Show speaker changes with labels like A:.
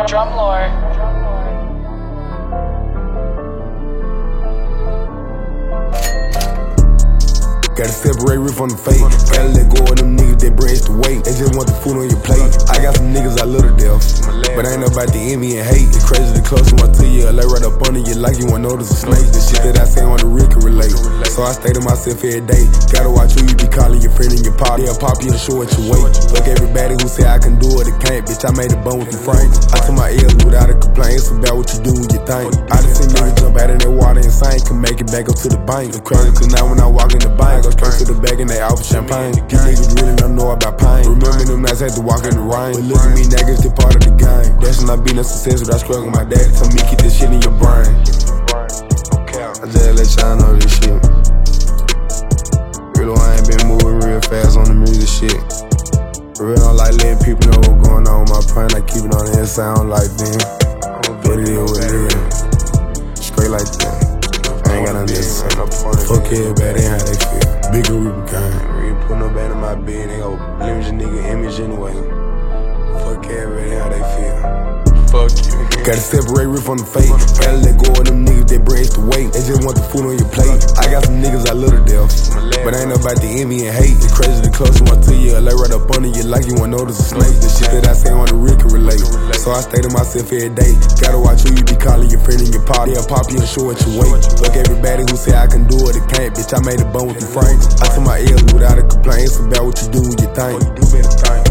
A: Drumlord.
B: Gotta separate real from the fake. Gotta let go of them niggas that brings the weight. They just want the food on your plate. I got some niggas I love to death, but ain't about the envy and hate. It's crazy the closer one to you, I lay right up under you like you wanna notice a snake. The shit that I say on the real can relate. So I stay to myself every day. Gotta watch who you be calling your friend and your pop. They'll pop you and show what you weight. Fuck everybody who say I can do it, it can't. Bitch, I made a bone with the frame. I took my L's without a complaint. It's about what you do with your thing. I done seen niggas jump out in that water insane. Can make it back up to the bank. It's crazy cause now when I walk in the bank, I go straight to the bag and they offer champagne. These niggas really don't know about pain. Remember them nights had to walk in the rain. But look at me, niggas, they part of the game. That's not being a success without struggling. My dad told me keep this shit in your brain. I just let y'all know this shit. Real, I ain't been moving real fast on the music shit. Real, don't like letting people know what's going on with my brain. I keep it on the inside, I don't like them. But it is what it is. Straight like that. I ain't got nothing to say. Fuck everybody and how they feel. Bigger Reaper gang. You ain't put no bad in my bed, they gon' limit your nigga image anyway. Fuck everybody and how they feel. Fuck you. Gotta separate real from the fake. Gotta let go of them niggas that brings the weight. They just want the food on your plate. I got some niggas I love to death, but ain't about the envy and hate. It's crazy the closer one to you, I lay right up under you like you wanna notice a snake. The shit that I say on the real can relate. So I stay to myself every day. Gotta watch who you be calling your friend and your pop. They'll pop you and show what you weight. Fuck everybody who say I can do it, it can't. Bitch, I made a bone with the frame. I took my L's without a complaint. It's about what you do with your thing.